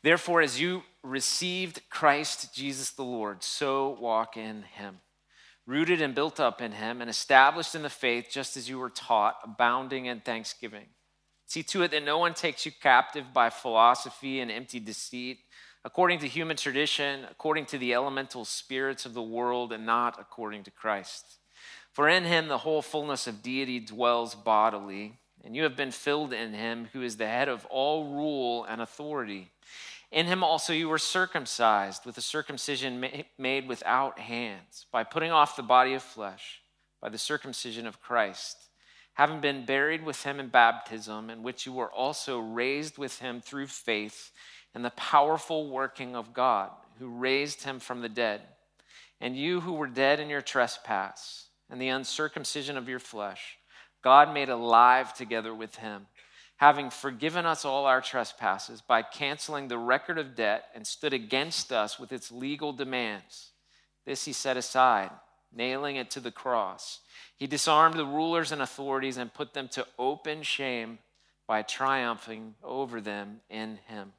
Therefore, as you received Christ Jesus the Lord, so walk in him, rooted and built up in him and established in the faith just as you were taught, abounding in thanksgiving. See to it that no one takes you captive by philosophy and empty deceit, according to human tradition, according to the elemental spirits of the world, and not according to Christ. For in him the whole fullness of deity dwells bodily, and you have been filled in him who is the head of all rule and authority. In him also you were circumcised with a circumcision made without hands, by putting off the body of flesh, by the circumcision of Christ, having been buried with him in baptism, in which you were also raised with him through faith in the powerful working of God, who raised him from the dead. And you who were dead in your trespass and the uncircumcision of your flesh, God made alive together with him, having forgiven us all our trespasses by canceling the record of debt and stood against us with its legal demands. This he set aside, nailing it to the cross. He disarmed the rulers and authorities and put them to open shame by triumphing over them in him.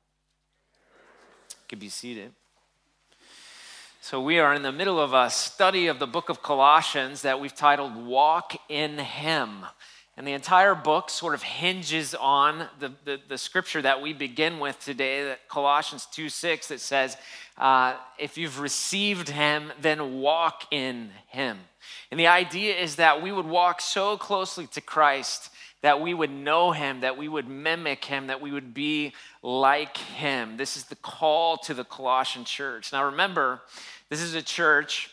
You can be seated. So we are in the middle of a study of the book of Colossians that we've titled Walk in Him. And the entire book sort of hinges on the scripture that we begin with today, that Colossians 2:6, that says, if you've received him, then walk in him. And the idea is that we would walk so closely to Christ that we would know him, that we would mimic him, that we would be like him. This is the call to the Colossian church. Now remember, this is a church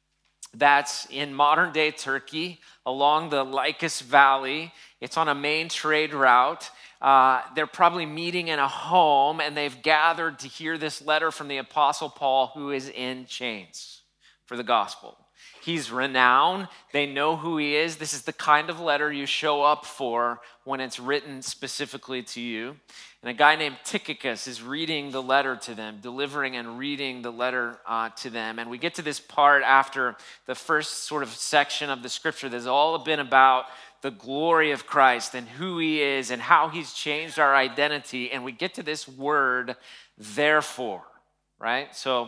that's in modern-day Turkey, along the Lycus Valley. It's on a main trade route. They're probably meeting in a home, and they've gathered to hear this letter from the Apostle Paul, who is in chains for the gospel. He's renowned. They know who he is. This is the kind of letter you show up for when it's written specifically to you. And a guy named Tychicus is reading the letter to them, delivering and reading the letter to them. And we get to this part after the first sort of section of the scripture that's all been about the glory of Christ and who he is and how he's changed our identity. And we get to this word, therefore, right? So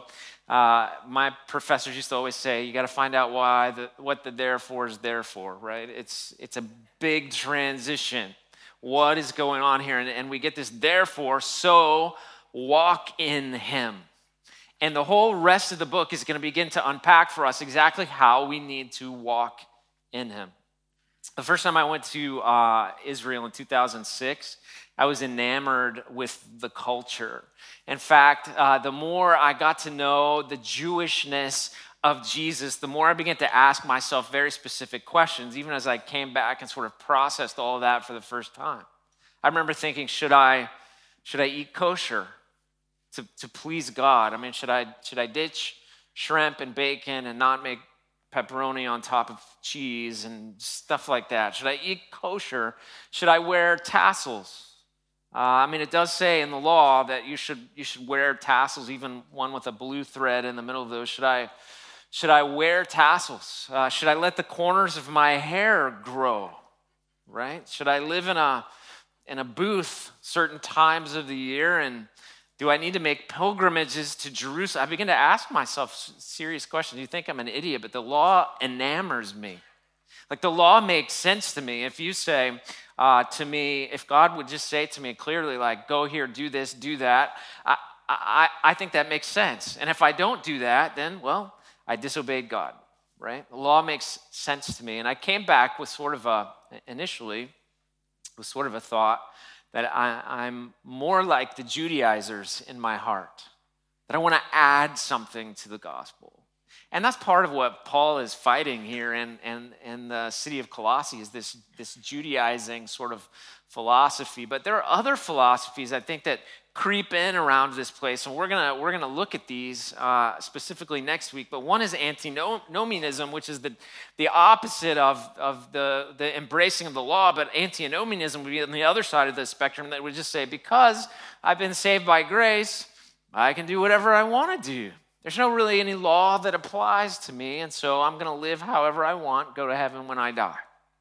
my professors used to always say, you got to find out what the therefore is there for, right? It's a big transition. What is going on here? And we get this therefore, so walk in him. And the whole rest of the book is going to begin to unpack for us exactly how we need to walk in him. The first time I went to Israel in 2006, I was enamored with the culture. In fact, the more I got to know the Jewishness of Jesus, the more I began to ask myself very specific questions, even as I came back and sort of processed all of that for the first time. I remember thinking, should I eat kosher to please God? I mean, should I ditch shrimp and bacon and not make pepperoni on top of cheese and stuff like that? Should I eat kosher? Should I wear tassels? I mean, it does say in the law that you should wear tassels, even one with a blue thread in the middle of those. Should I wear tassels? Should I let the corners of my hair grow? Right? Should I live in a booth certain times of the year? And do I need to make pilgrimages to Jerusalem? I begin to ask myself serious questions. You think I'm an idiot, but the law enamors me. Like, the law makes sense to me. If you say to me, if God would just say to me clearly, like, go here, do this, do that, I think that makes sense. And if I don't do that, then, well, I disobeyed God, right? The law makes sense to me. And I came back with initially with sort of a thought that I'm more like the Judaizers in my heart, that I want to add something to the gospel. And that's part of what Paul is fighting here in the city of Colossae, is this Judaizing sort of philosophy. But there are other philosophies, I think, that creep in around this place, and we're gonna look at these specifically next week. But one is antinomianism, which is the opposite of the embracing of the law. But antinomianism would be on the other side of the spectrum, that would just say, because I've been saved by grace, I can do whatever I want to do. There's no really any law that applies to me, and so I'm going to live however I want, go to heaven when I die.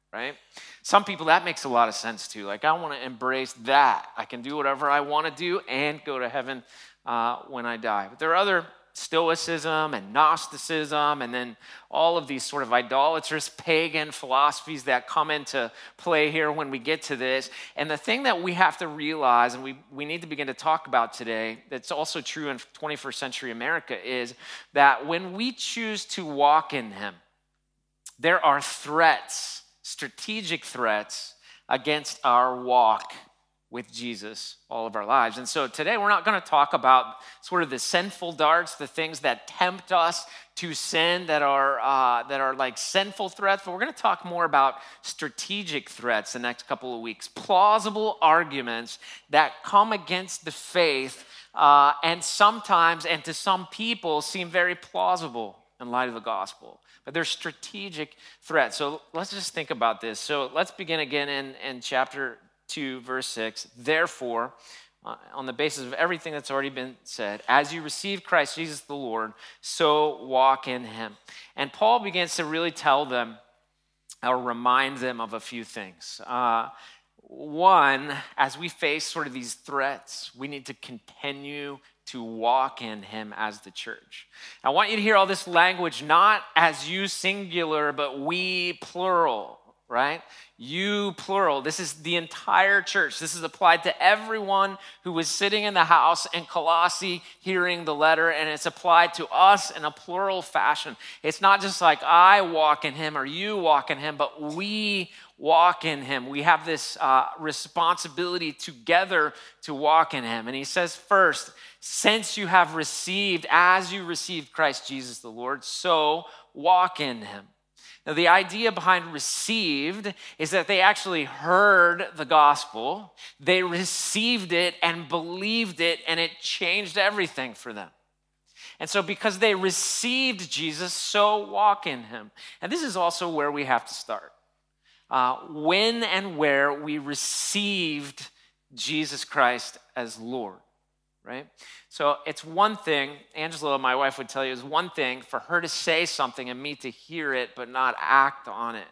right? Some people, that makes a lot of sense too. Like, I want to embrace that. I can do whatever I want to do and go to heaven when I die. But there are other Stoicism and Gnosticism, and then all of these sort of idolatrous pagan philosophies that come into play here when we get to this. And the thing that we have to realize, and we need to begin to talk about today, that's also true in 21st century America, is that when we choose to walk in him, there are threats, strategic threats, against our walk with Jesus all of our lives. And so today we're not going to talk about sort of the sinful darts, the things that tempt us to sin that are like sinful threats, but we're going to talk more about strategic threats the next couple of weeks, plausible arguments that come against the faith and sometimes, and to some people, seem very plausible in light of the gospel. But they're strategic threats. So let's just think about this. So let's begin again in chapter 2, verse 6. Therefore, on the basis of everything that's already been said, as you receive Christ Jesus the Lord, so walk in him. And Paul begins to really tell them or remind them of a few things. One, as we face sort of these threats, we need to continue to walk in him as the church. I want you to hear all this language, not as you singular, but we plural, right? You plural. This is the entire church. This is applied to everyone who was sitting in the house in Colossae hearing the letter, and it's applied to us in a plural fashion. It's not just like I walk in him or you walk in him, but we walk in him. We have this responsibility together to walk in him. And he says first, since you have received, as you received Christ Jesus the Lord, so walk in him. Now, the idea behind received is that they actually heard the gospel, they received it and believed it, and it changed everything for them. And so because they received Jesus, so walk in him. And this is also where we have to start. When and where we received Jesus Christ as Lord, right? So it's one thing, Angela, my wife, would tell you, it's one thing for her to say something and me to hear it but not act on it,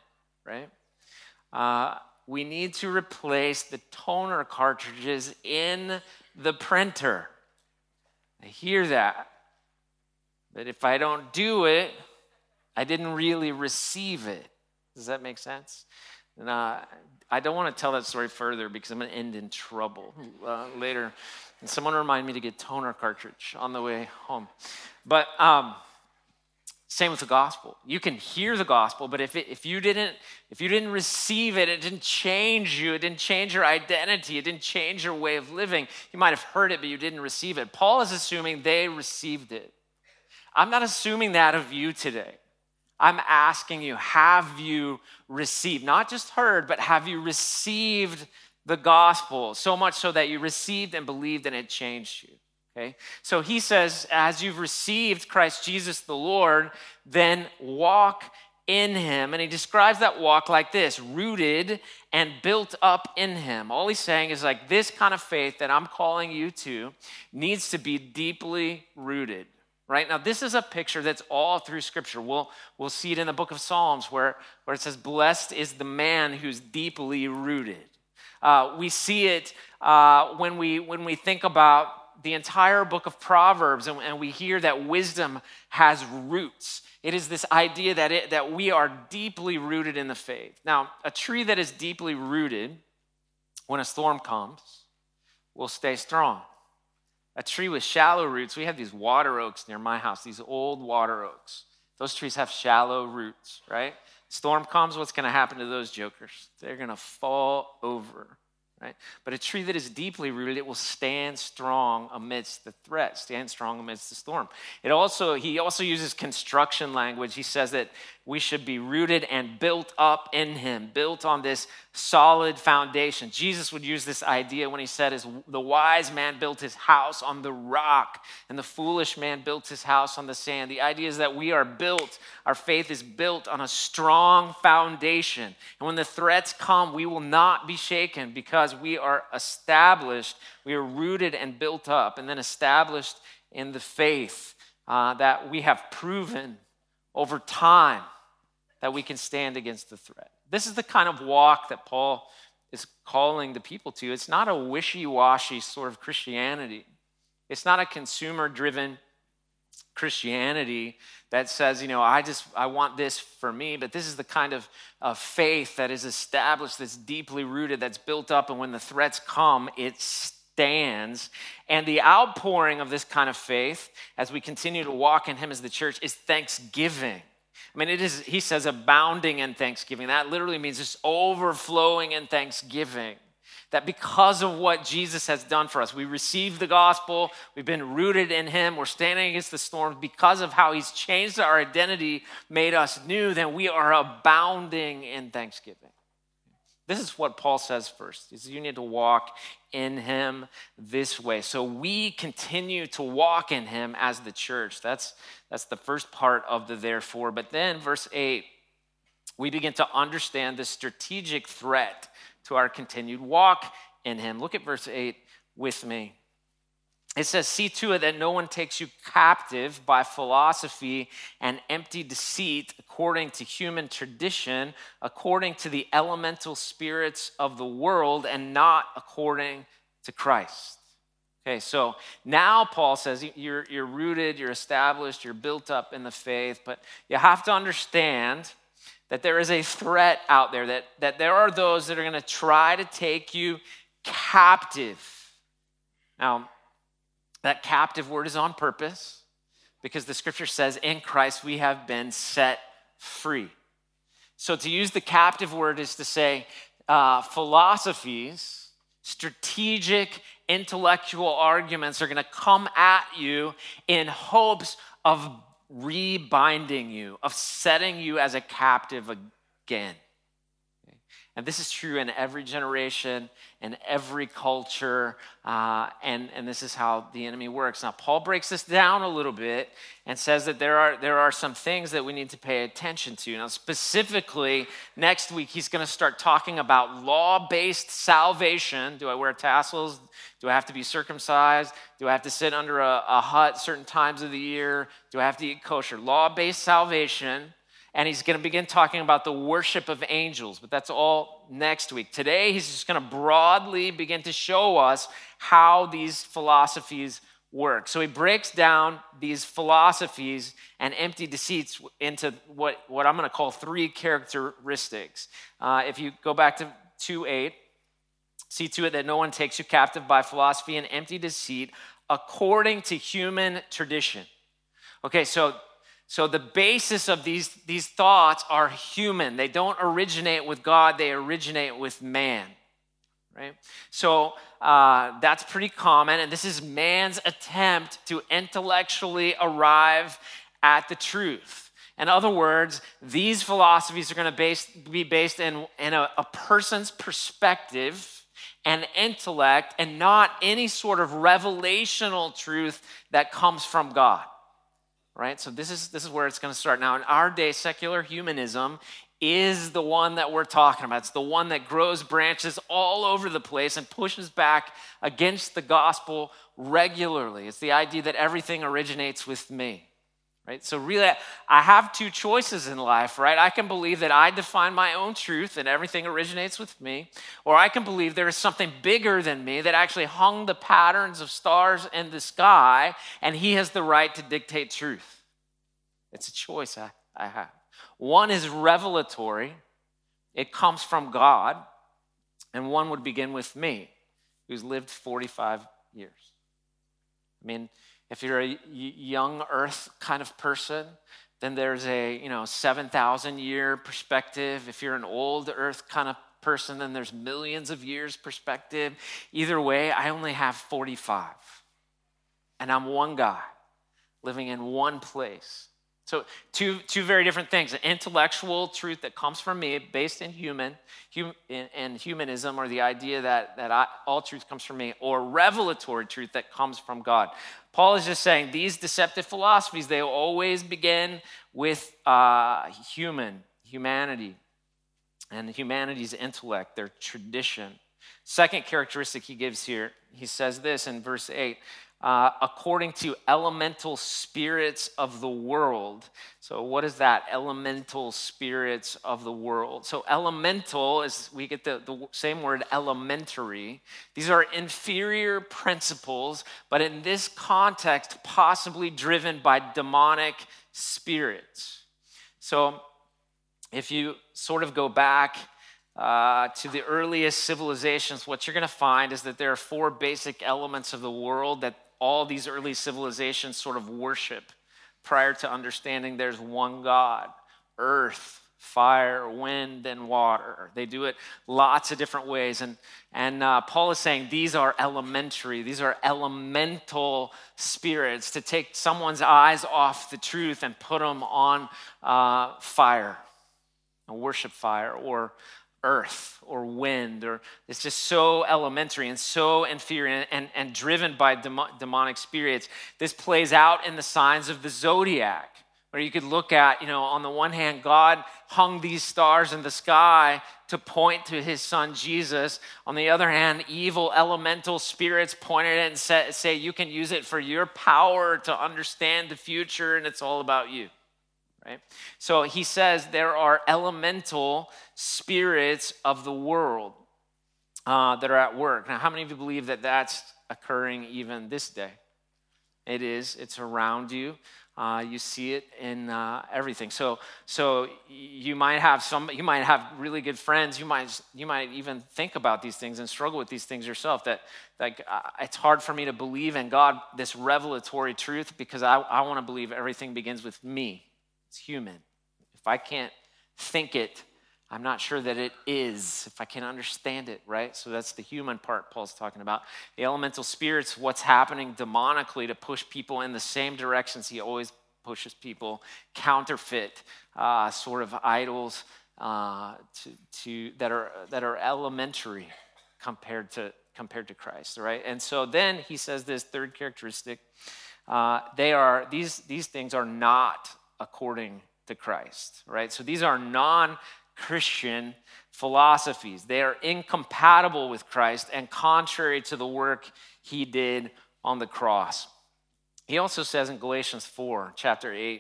right? We need to replace the toner cartridges in the printer. I hear that. But if I don't do it, I didn't really receive it. Does that make sense? And I don't want to tell that story further because I'm going to end in trouble later. And someone remind me to get toner cartridge on the way home. But same with the gospel. You can hear the gospel, but if you didn't receive it, it didn't change you. It didn't change your identity. It didn't change your way of living. You might have heard it, but you didn't receive it. Paul is assuming they received it. I'm not assuming that of you today. I'm asking you, have you received? Not just heard, but have you received the gospel? So much so that you received and believed and it changed you. Okay? So he says, as you've received Christ Jesus the Lord, then walk in him. And he describes that walk like this: rooted and built up in him. All he's saying is like this kind of faith that I'm calling you to needs to be deeply rooted. Right? Now, this is a picture that's all through Scripture. We'll see it in the book of Psalms where it says, blessed is the man who's deeply rooted. We see it when we think about the entire book of Proverbs, and we hear that wisdom has roots. It is this idea that we are deeply rooted in the faith. Now, a tree that is deeply rooted, when a storm comes, will stay strong. A tree with shallow roots, we have these water oaks near my house, these old water oaks. Those trees have shallow roots, right? Storm comes, what's going to happen to those jokers? They're going to fall over, right? But a tree that is deeply rooted, it will stand strong amidst the threat, stand strong amidst the storm. He also uses construction language. He says that we should be rooted and built up in him, built on this solid foundation. Jesus would use this idea when he said, the wise man built his house on the rock and the foolish man built his house on the sand. The idea is that we are built, our faith is built on a strong foundation. And when the threats come, we will not be shaken because we are established, we are rooted and built up, and then established in the faith that we have proven over time that we can stand against the threat. This is the kind of walk that Paul is calling the people to. It's not a wishy-washy sort of Christianity. It's not a consumer-driven Christianity that says, I want this for me, but this is the kind of faith that is established, that's deeply rooted, that's built up, and when the threats come, it stands. And the outpouring of this kind of faith, as we continue to walk in him as the church, is thanksgiving. I mean, he says abounding in thanksgiving. That literally means just overflowing in thanksgiving. That because of what Jesus has done for us, we receive the gospel, we've been rooted in him, we're standing against the storms because of how he's changed our identity, made us new, then we are abounding in thanksgiving. This is what Paul says first, is you need to walk in him this way. So we continue to walk in him as the church. That's the first part of the therefore. But then verse 8, we begin to understand the strategic threat to our continued walk in him. Look at verse 8 with me. It says, see to it that no one takes you captive by philosophy and empty deceit according to human tradition, according to the elemental spirits of the world, and not according to Christ. Okay, so now Paul says you're rooted, you're established, you're built up in the faith, but you have to understand that there is a threat out there, that there are those that are going to try to take you captive. Now, that captive word is on purpose because the scripture says in Christ we have been set free. So to use the captive word is to say philosophies, strategic, intellectual arguments are going to come at you in hopes of rebinding you, of setting you as a captive again. And this is true in every generation, in every culture, and this is how the enemy works. Now, Paul breaks this down a little bit and says that there are some things that we need to pay attention to. Now, specifically, next week, he's going to start talking about law-based salvation. Do I wear tassels? Do I have to be circumcised? Do I have to sit under a hut certain times of the year? Do I have to eat kosher? Law-based salvation. And he's going to begin talking about the worship of angels, but that's all next week. Today, he's just going to broadly begin to show us how these philosophies work. So he breaks down these philosophies and empty deceits into what I'm going to call three characteristics. If you go back to 2:8, see to it that no one takes you captive by philosophy and empty deceit according to human tradition. Okay, so the basis of these thoughts are human. They don't originate with God, they originate with man, right? So that's pretty common, and this is man's attempt to intellectually arrive at the truth. In other words, these philosophies are going to be based in a person's perspective and intellect, and not any sort of revelational truth that comes from God. Right? So this is where it's going to start. Now, in our day, secular humanism is the one that we're talking about. It's the one that grows branches all over the place and pushes back against the gospel regularly. It's the idea that everything originates with me. Right? So really, I have two choices in life, right? I can believe that I define my own truth and everything originates with me, or I can believe there is something bigger than me that actually hung the patterns of stars in the sky, and he has the right to dictate truth. It's a choice I have. One is revelatory. It comes from God, and one would begin with me, who's lived 45 years. I mean, if you're a young earth kind of person, then there's a 7,000 year perspective. If you're an old earth kind of person, then there's millions of years perspective. Either way, I only have 45. And I'm one guy living in one place. So two very different things. An intellectual truth that comes from me based in humanism, or the idea that all truth comes from me, or revelatory truth that comes from God. Paul is just saying these deceptive philosophies, they always begin with humanity and humanity's intellect, their tradition. Second characteristic he gives here, he says this in verse 8, according to elemental spirits of the world. So what is that? Elemental spirits of the world. So elemental is, we get the same word, elementary. These are inferior principles, but in this context, possibly driven by demonic spirits. So if you sort of go back to the earliest civilizations, what you're going to find is that there are 4 basic elements of the world that all these early civilizations sort of worship prior to understanding there's one God: earth, fire, wind, and water. They do it lots of different ways. And Paul is saying these are elementary, these are elemental spirits, to take someone's eyes off the truth and put them on fire, worship fire, or earth or wind, or it's just so elementary and so inferior and driven by demonic spirits. This plays out in the signs of the zodiac, where you could look at, on the one hand, God hung these stars in the sky to point to his son Jesus. On the other hand, evil elemental spirits point at it and say you can use it for your power to understand the future, and it's all about you. Right? So he says there are elemental spirits of the world that are at work. Now, how many of you believe that that's occurring even this day? It is. It's around you. You see it in everything. So you might have really good friends. You might even think about these things and struggle with these things yourself. That it's hard for me to believe in God, this revelatory truth, because I want to believe everything begins with me. It's human. If I can't think it, I'm not sure that it is, if I can't understand it, right? So that's the human part Paul's talking about. The elemental spirits, what's happening demonically to push people in the same directions he always pushes people, counterfeit sort of idols that are elementary compared to Christ, right? And so then he says this third characteristic, these things are not according to Christ, right? So these are non-Christian philosophies. They are incompatible with Christ and contrary to the work he did on the cross. He also says in Galatians chapter 4,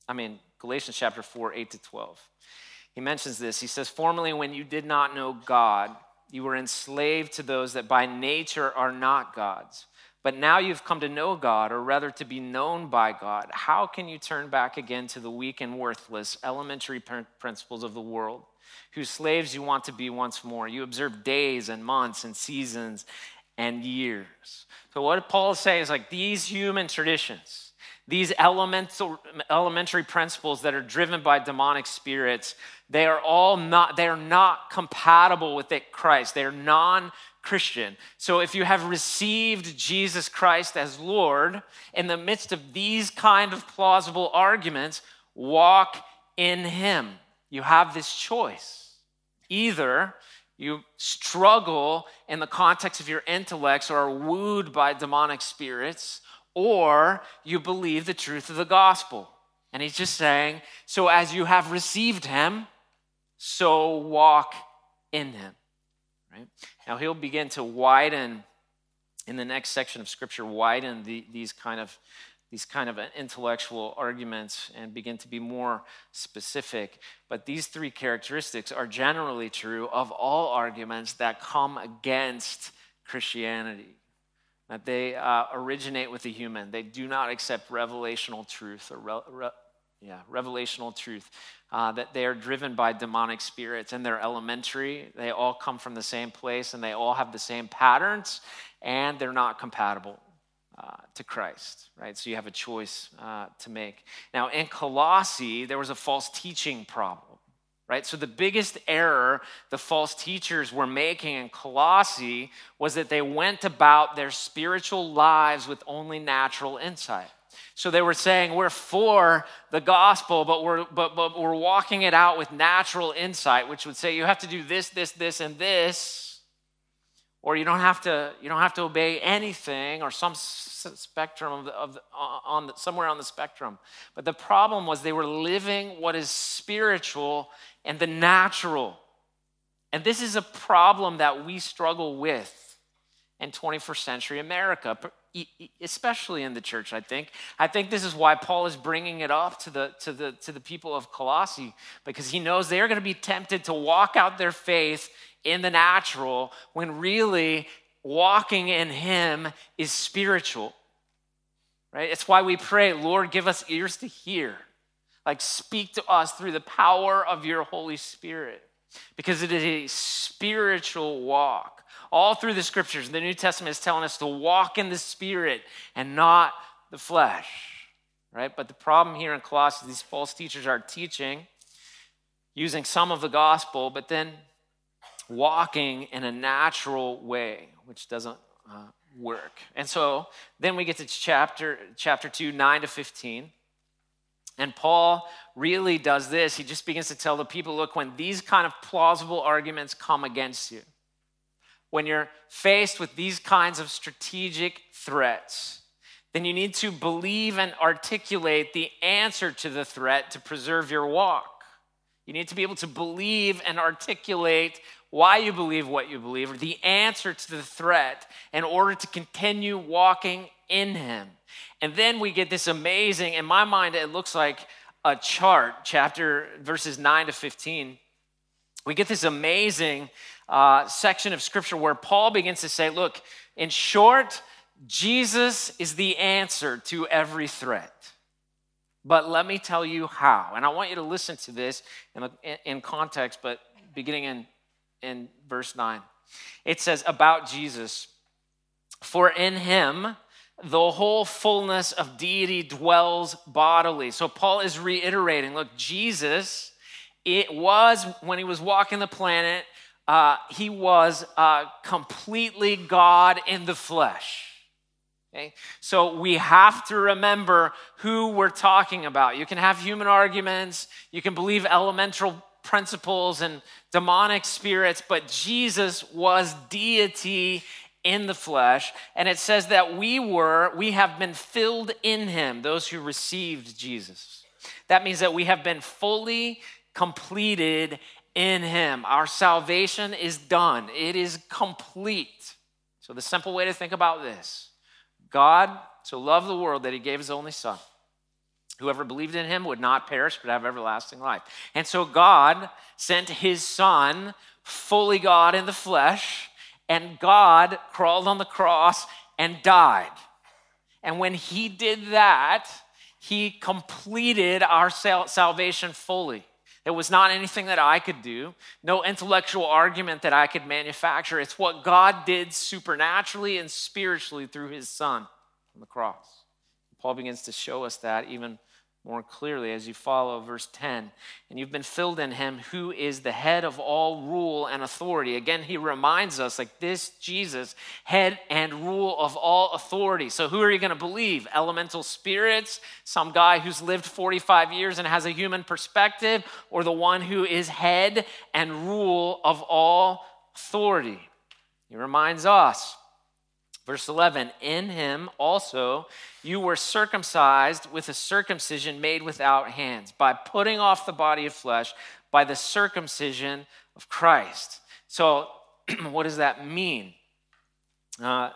8-12. He mentions this. He says, "Formerly when you did not know God, you were enslaved to those that by nature are not God's. But now you've come to know God, or rather to be known by God. How can you turn back again to the weak and worthless elementary principles of the world, whose slaves you want to be once more? You observe days and months and seasons and years." So what Paul is saying is these human traditions, these elementary principles that are driven by demonic spirits, they are not compatible with Christ. They are non-Christian. So if you have received Jesus Christ as Lord, in the midst of these kind of plausible arguments, walk in him. You have this choice. Either you struggle in the context of your intellects or are wooed by demonic spirits, or you believe the truth of the gospel. And he's just saying, so as you have received him, so walk in him. Right? Now he'll begin to widen, in the next section of Scripture, widen these kind of intellectual arguments and begin to be more specific. But these 3 characteristics are generally true of all arguments that come against Christianity. That they originate with the human. They do not accept revelational truth revelational truth. That they are driven by demonic spirits and they're elementary. They all come from the same place and they all have the same patterns, and they're not compatible to Christ, right? So you have a choice to make. Now in Colossae, there was a false teaching problem. Right? So the biggest error the false teachers were making in Colossae was that they went about their spiritual lives with only natural insight. So they were saying, we're for the gospel, but we're walking it out with natural insight, which would say you have to do this, this, this, and this, or you don't have to obey anything, or some spectrum somewhere on the spectrum. But the problem was they were living what is spiritual and the natural. And this is a problem that we struggle with and 21st century America, especially in the church, I think. I think this is why Paul is bringing it up to the people of Colossae, because he knows they're going to be tempted to walk out their faith in the natural when really walking in him is spiritual, right? It's why we pray, Lord, give us ears to hear. Like, speak to us through the power of your Holy Spirit, because it is a spiritual walk. All through the scriptures, the New Testament is telling us to walk in the Spirit and not the flesh, right? But the problem here in Colossae, these false teachers are teaching using some of the gospel, but then walking in a natural way, which doesn't work. And so then we get to chapter 2, 9 to 15. And Paul really does this. He just begins to tell the people, look, when these kind of plausible arguments come against you, when you're faced with these kinds of strategic threats, then you need to believe and articulate the answer to the threat to preserve your walk. You need to be able to believe and articulate why you believe what you believe, or the answer to the threat, in order to continue walking in him. And then we get this amazing, in my mind, it looks like a chart, verses 9 to 15. We get this amazing section of scripture where Paul begins to say, look, in short, Jesus is the answer to every threat. But let me tell you how. And I want you to listen to this in context, but beginning in verse 9. It says about Jesus, for in him the whole fullness of deity dwells bodily. So Paul is reiterating, look, Jesus, it was when he was walking the planet, he was completely God in the flesh. Okay? So we have to remember who we're talking about. You can have human arguments, you can believe elemental principles and demonic spirits, but Jesus was deity in the flesh. And it says that we have been filled in him, those who received Jesus. That means that we have been fully completed in him. Our salvation is done. It is complete. So the simple way to think about this, God so loved the world that he gave his only son. Whoever believed in him would not perish but have everlasting life. And so God sent his son, fully God in the flesh, and God crawled on the cross and died. And when he did that, he completed our salvation fully. It was not anything that I could do, no intellectual argument that I could manufacture. It's what God did supernaturally and spiritually through his son on the cross. Paul begins to show us that even more clearly as you follow verse 10. And you've been filled in him who is the head of all rule and authority. Again, he reminds us, like, this Jesus, head and rule of all authority. So who are you going to believe? Elemental spirits? Some guy who's lived 45 years and has a human perspective? Or the one who is head and rule of all authority? He reminds us. Verse 11, in him also you were circumcised with a circumcision made without hands, by putting off the body of flesh by the circumcision of Christ. So what does that mean? On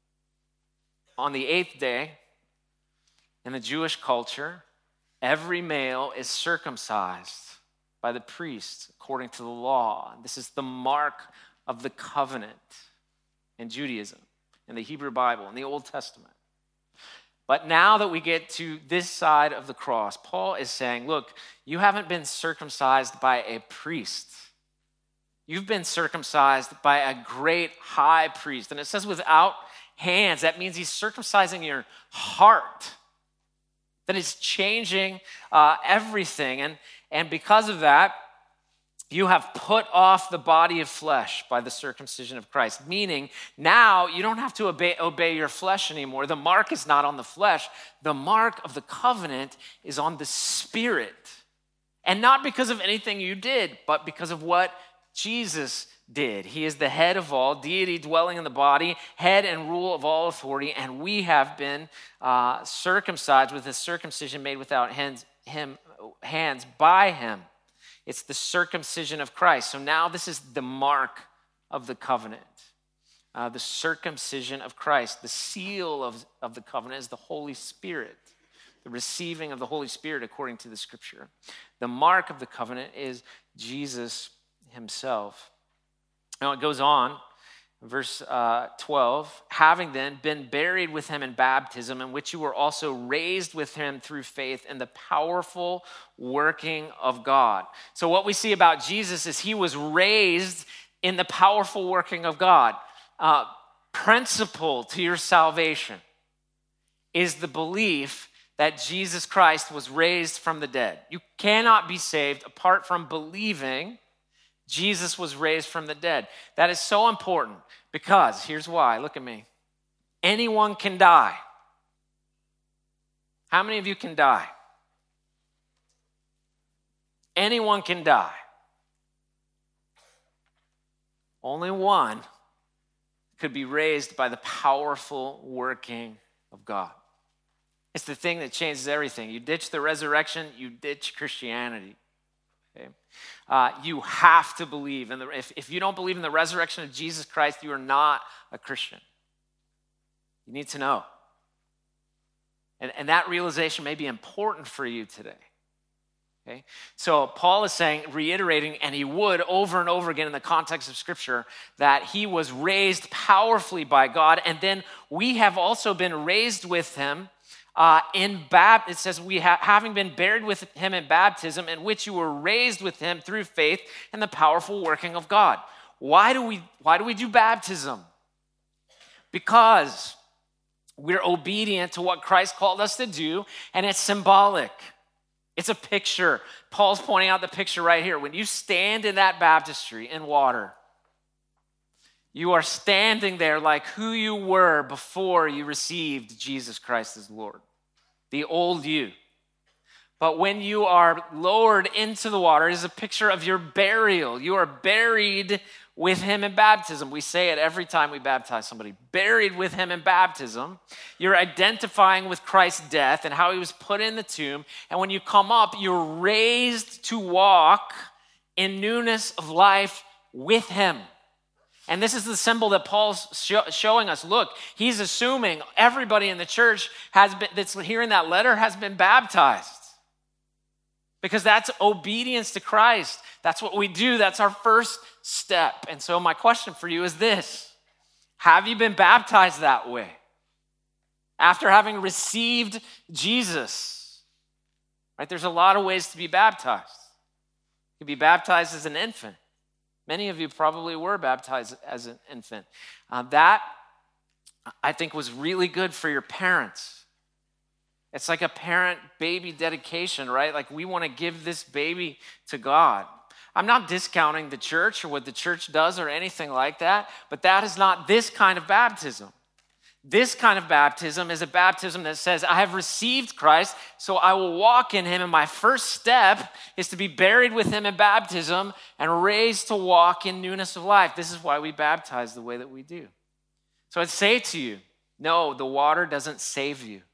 the 8th day, in the Jewish culture, every male is circumcised by the priest according to the law. This is the mark of the covenant in Judaism, in the Hebrew Bible, in the Old Testament. But now that we get to this side of the cross, Paul is saying, look, you haven't been circumcised by a priest. You've been circumcised by a great high priest. And it says without hands. That means he's circumcising your heart. That is changing everything. And because of that, you have put off the body of flesh by the circumcision of Christ, meaning now you don't have to obey your flesh anymore. The mark is not on the flesh. The mark of the covenant is on the Spirit. And not because of anything you did, but because of what Jesus did. He is the head of all, deity dwelling in the body, head and rule of all authority, and we have been circumcised with a circumcision made without hands by him. It's the circumcision of Christ. So now this is the mark of the covenant. the circumcision of Christ. The seal of the covenant is the Holy Spirit, the receiving of the Holy Spirit according to the Scripture. The mark of the covenant is Jesus himself. Now it goes on, verse 12, having then been buried with him in baptism, in which you were also raised with him through faith in the powerful working of God. So what we see about Jesus is he was raised in the powerful working of God. Principal to your salvation is the belief that Jesus Christ was raised from the dead. You cannot be saved apart from believing Jesus was raised from the dead. That is so important because, here's why, look at me. Anyone can die. How many of you can die? Anyone can die. Only one could be raised by the powerful working of God. It's the thing that changes everything. You ditch the resurrection, you ditch Christianity. Okay? You have to believe. If you don't believe in the resurrection of Jesus Christ, you are not a Christian. You need to know. And that realization may be important for you today. Okay? So Paul is saying, reiterating, and he would over and over again in the context of Scripture, that he was raised powerfully by God, and then we have also been raised with him it says, having been buried with him in baptism, in which you were raised with him through faith in the powerful working of God. Why do we do baptism? Because we're obedient to what Christ called us to do, and it's symbolic. It's a picture. Paul's pointing out the picture right here. When you stand in that baptistry in water, you are standing there like who you were before you received Jesus Christ as Lord, the old you. But when you are lowered into the water, it is a picture of your burial. You are buried with him in baptism. We say it every time we baptize somebody. Buried with him in baptism. You're identifying with Christ's death and how he was put in the tomb. And when you come up, you're raised to walk in newness of life with him. And this is the symbol that Paul's showing us. Look, he's assuming everybody in the church that's hearing that letter has been baptized. Because that's obedience to Christ. That's what we do. That's our first step. And so my question for you is this. Have you been baptized that way? After having received Jesus. Right? There's a lot of ways to be baptized. You can be baptized as an infant. Many of you probably were baptized as an infant. That, I think, was really good for your parents. It's like a parent-baby dedication, right? Like we want to give this baby to God. I'm not discounting the church or what the church does or anything like that, but that is not this kind of baptism. This kind of baptism is a baptism that says, I have received Christ, so I will walk in him, and my first step is to be buried with him in baptism and raised to walk in newness of life. This is why we baptize the way that we do. So I'd say to you, no, the water doesn't save you.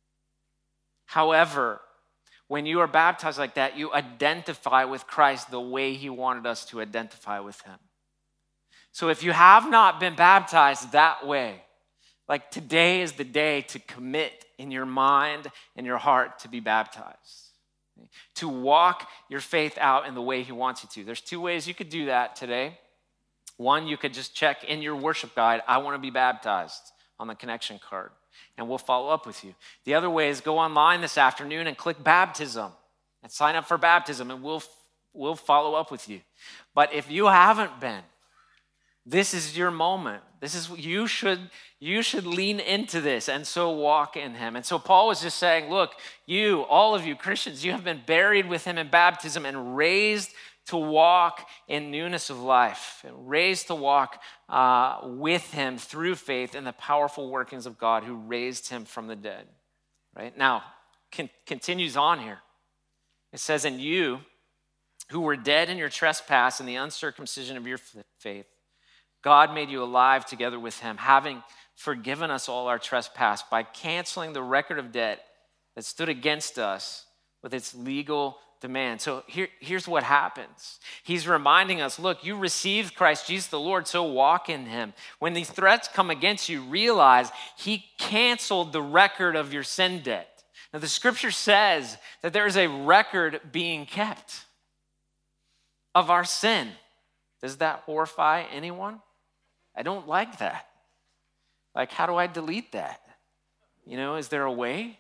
However, when you are baptized like that, you identify with Christ the way he wanted us to identify with him. So if you have not been baptized that way, like today is the day to commit in your mind and your heart to be baptized, to walk your faith out in the way he wants you to. There's two ways you could do that today. One, you could just check in your worship guide, I want to be baptized, on the connection card, and we'll follow up with you. The other way is go online this afternoon and click baptism and sign up for baptism, and we'll follow up with you. But if you haven't been, this is your moment. You should lean into this and so walk in him. And so Paul was just saying, look, all of you Christians, you have been buried with him in baptism and raised to walk in newness of life, and raised to walk with him through faith in the powerful workings of God who raised him from the dead. Right? Now, continues on here. It says, and you who were dead in your trespass and the uncircumcision of your faith, God made you alive together with him, having forgiven us all our trespass by canceling the record of debt that stood against us with its legal demand. So here's what happens. He's reminding us, look, you received Christ Jesus the Lord, so walk in him. When these threats come against you, realize he canceled the record of your sin debt. Now, the scripture says that there is a record being kept of our sin. Does that horrify anyone? I don't like that. Like, how do I delete that? Is there a way?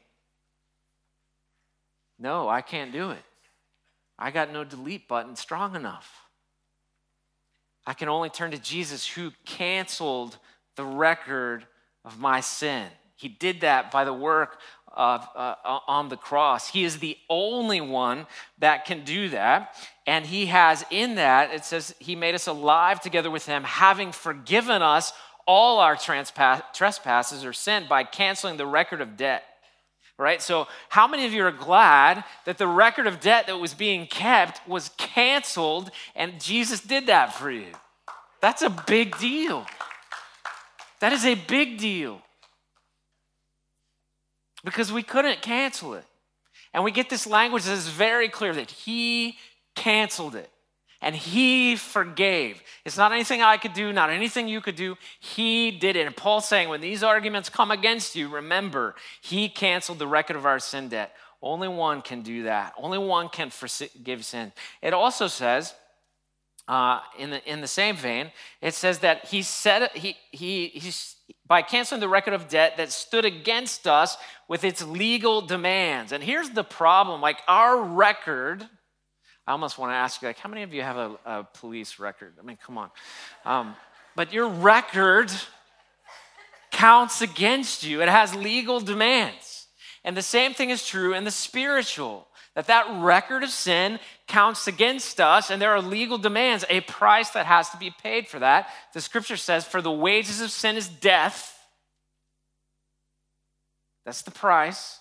No, I can't do it. I got no delete button strong enough. I can only turn to Jesus who canceled the record of my sin. He did that by the work of on the cross. He is the only one that can do that. And he has in that, it says he made us alive together with him, having forgiven us all our trespasses or sin by canceling the record of debt. Right? So how many of you are glad that the record of debt that was being kept was canceled and Jesus did that for you? That's a big deal. That is a big deal. Because we couldn't cancel it. And we get this language that is very clear that he canceled it. And he forgave. It's not anything I could do, not anything you could do. He did it. And Paul's saying, when these arguments come against you, remember, he canceled the record of our sin debt. Only one can do that. Only one can forgive sin. It also says, in the same vein, it says that he said he's by canceling the record of debt that stood against us with its legal demands. And here's the problem: like our record. I almost want to ask you, like, how many of you have a police record? I mean, come on. But your record counts against you. It has legal demands. And the same thing is true in the spiritual, that record of sin counts against us, and there are legal demands, a price that has to be paid for that. The scripture says, for the wages of sin is death. That's the price.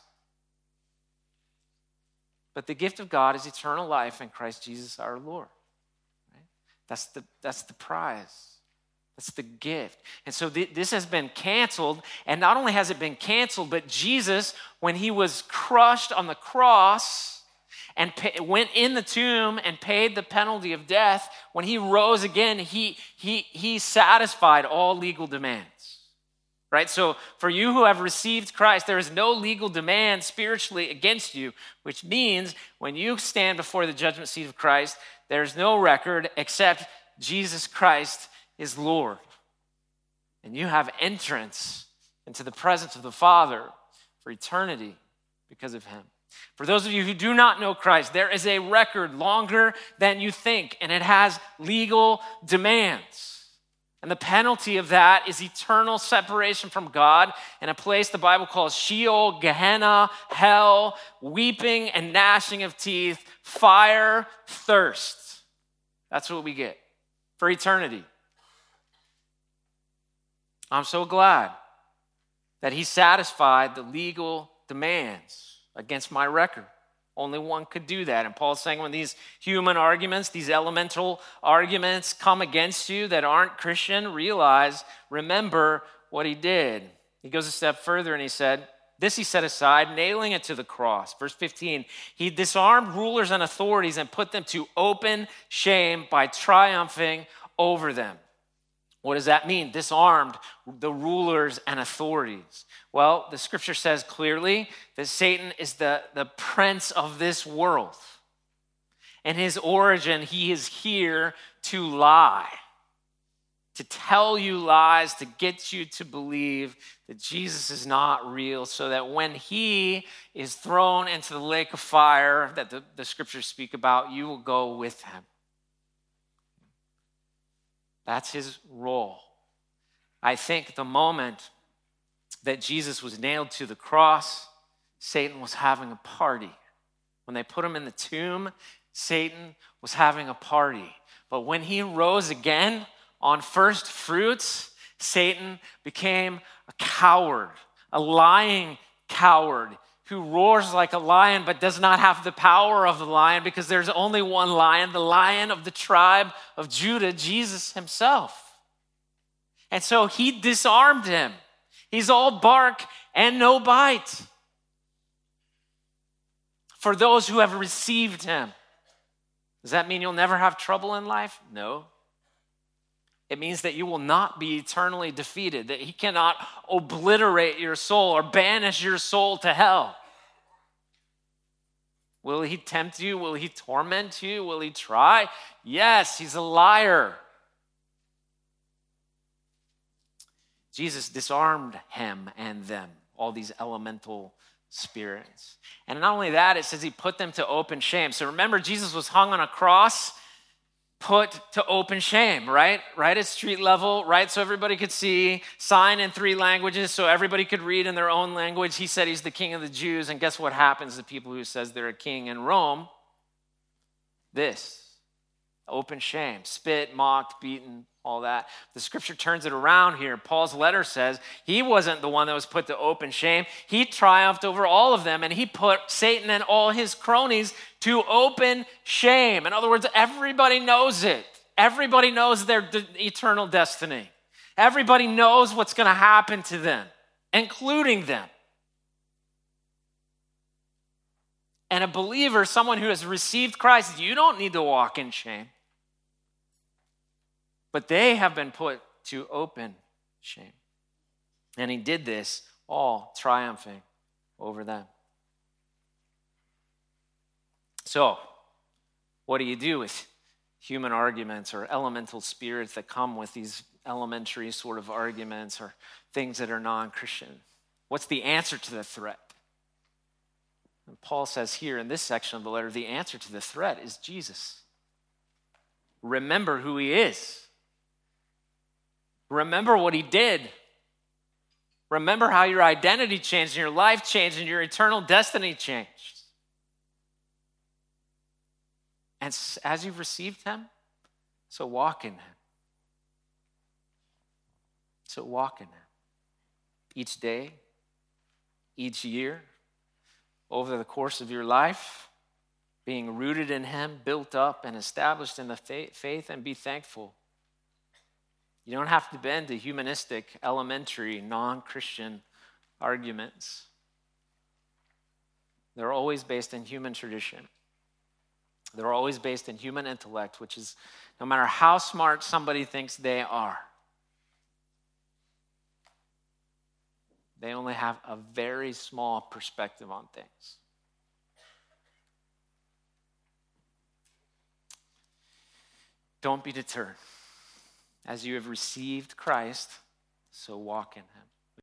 But the gift of God is eternal life in Christ Jesus our Lord. Right? That's the prize. That's the gift. And so this has been canceled. And not only has it been canceled, but Jesus, when he was crushed on the cross and went in the tomb and paid the penalty of death, when he rose again, he satisfied all legal demands. Right? So for you who have received Christ, there is no legal demand spiritually against you, which means when you stand before the judgment seat of Christ, there's no record except Jesus Christ is Lord. And you have entrance into the presence of the Father for eternity because of him. For those of you who do not know Christ, there is a record longer than you think, and it has legal demands. And the penalty of that is eternal separation from God in a place the Bible calls Sheol, Gehenna, hell, weeping and gnashing of teeth, fire, thirst. That's what we get for eternity. I'm so glad that he satisfied the legal demands against my record. Only one could do that. And Paul's saying when these human arguments, these elemental arguments come against you that aren't Christian, remember what he did. He goes a step further and he said, this he set aside, nailing it to the cross. Verse 15, he disarmed rulers and authorities and put them to open shame by triumphing over them. What does that mean? Disarmed the rulers and authorities. Well, the scripture says clearly that Satan is the prince of this world. And his origin, he is here to lie, to tell you lies, to get you to believe that Jesus is not real, so that when he is thrown into the lake of fire that the scriptures speak about, you will go with him. That's his role. I think the moment that Jesus was nailed to the cross, Satan was having a party. When they put him in the tomb, Satan was having a party. But when he rose again on first fruits, Satan became a coward, a lying coward who roars like a lion but does not have the power of the lion, because there's only one lion, the Lion of the tribe of Judah, Jesus himself. And so he disarmed him. He's all bark and no bite. for those who have received him. Does that mean you'll never have trouble in life? No. It means that you will not be eternally defeated, that he cannot obliterate your soul or banish your soul to hell. Will he tempt you? Will he torment you? Will he try? Yes, he's a liar. Jesus disarmed him and them, all these elemental spirits. And not only that, it says he put them to open shame. So remember, Jesus was hung on a cross, put to open shame, right? Right at street level, right? So everybody could see, sign in 3 languages so everybody could read in their own language. He said he's the king of the Jews. And guess what happens to people who says they're a king in Rome? This, open shame, spit, mocked, beaten, all that. The scripture turns it around here. Paul's letter says he wasn't the one that was put to open shame. He triumphed over all of them, and he put Satan and all his cronies to open shame. In other words, everybody knows it. Everybody knows their eternal destiny. Everybody knows what's going to happen to them, including them. And a believer, someone who has received Christ, you don't need to walk in shame. But they have been put to open shame. And he did this all triumphing over them. So, what do you do with human arguments or elemental spirits that come with these elementary sort of arguments or things that are non-Christian? What's the answer to the threat? And Paul says here in this section of the letter, the answer to the threat is Jesus. Remember who he is. Remember what he did. Remember how your identity changed and your life changed and your eternal destiny changed. And as you've received him, so walk in him. So walk in him. Each day, each year, over the course of your life, being rooted in him, built up and established in the faith, and be thankful. You don't have to bend to humanistic, elementary, non-Christian arguments. They're always based in human tradition. They're always based in human intellect, which is no matter how smart somebody thinks they are, they only have a very small perspective on things. Don't be deterred. As you have received Christ, so walk in him.